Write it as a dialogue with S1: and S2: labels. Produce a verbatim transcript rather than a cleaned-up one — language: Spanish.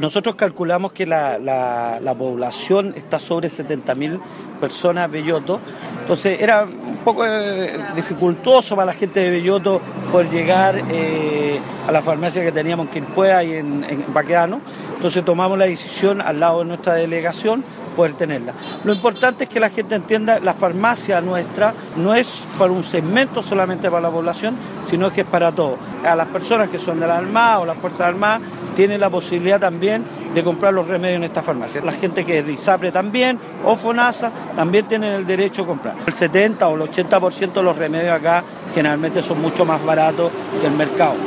S1: Nosotros calculamos que la, la, la población está sobre setenta mil personas Belloto, entonces era un poco eh, dificultoso para la gente de Belloto poder llegar eh, a la farmacia que teníamos en Quilpué y en, en Baquedano, entonces tomamos la decisión al lado de nuestra delegación poder tenerla. Lo importante es que la gente entienda, la farmacia nuestra no es para un segmento solamente para la población, sino que es para todos. A las personas que son de la Armada o las Fuerzas Armadas tienen la posibilidad también de comprar los remedios en esta farmacia. La gente que es de ISAPRE también, o FONASA, también tienen el derecho a comprar. El setenta o el ochenta por ciento de los remedios acá generalmente son mucho más baratos que el mercado.